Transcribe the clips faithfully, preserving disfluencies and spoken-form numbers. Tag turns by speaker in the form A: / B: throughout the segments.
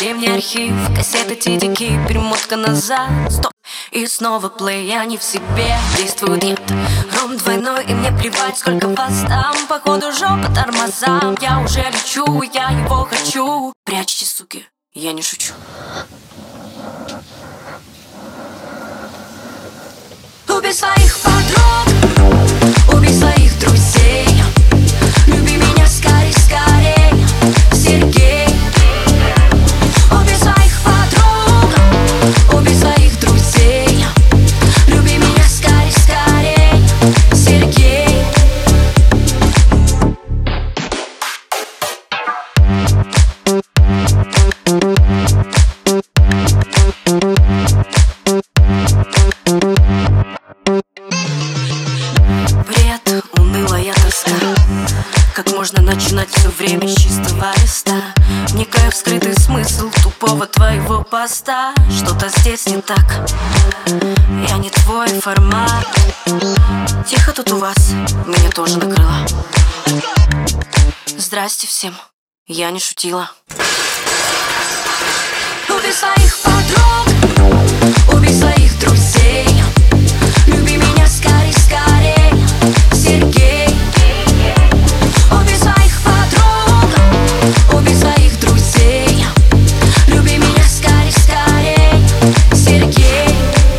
A: мне архив, кассеты, тидики, перемотка назад. Стоп, и снова плей, я не в себе, действует яд. Ром двойной, и мне плевать, сколько вас там. Походу жопа тормозам, я уже лечу, я его хочу. Прячьте, суки, я не шучу. Убей своих подруг, убей своих друзей. Люби меня скорей, скорей, Сергей. Убей своих подруг, убей своих друзей. Люби меня скорей, скорей, Сергей. Бред, унылая тоска. Как можно начинать все время с чистого листа? Вникаю в скрытый смысл тупого твоего поста. Что-то здесь не так, я не твой формат. Тихо тут у вас, меня тоже накрыло. Здрасте всем, я не шутила. Убей своих подруг, убей своих друзей. Люби меня скорей, скорей, Сергей. Убей своих подруг, убей своих друзей. Люби меня скорей, скорей, Сергей.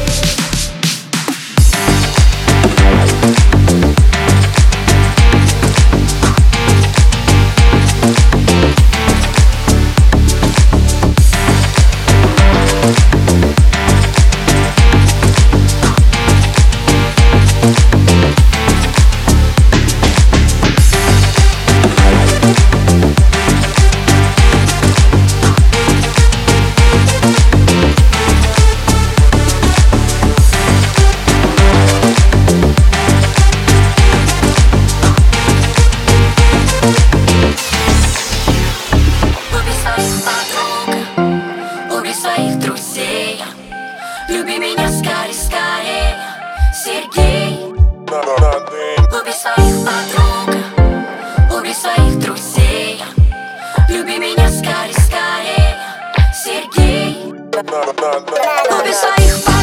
A: Своих друзей, люби меня скорей, скорей, Сергей. Убей своих подруг, убей своих друзей. Люби меня скорей, скорей, Сергей. Убей своих подруг.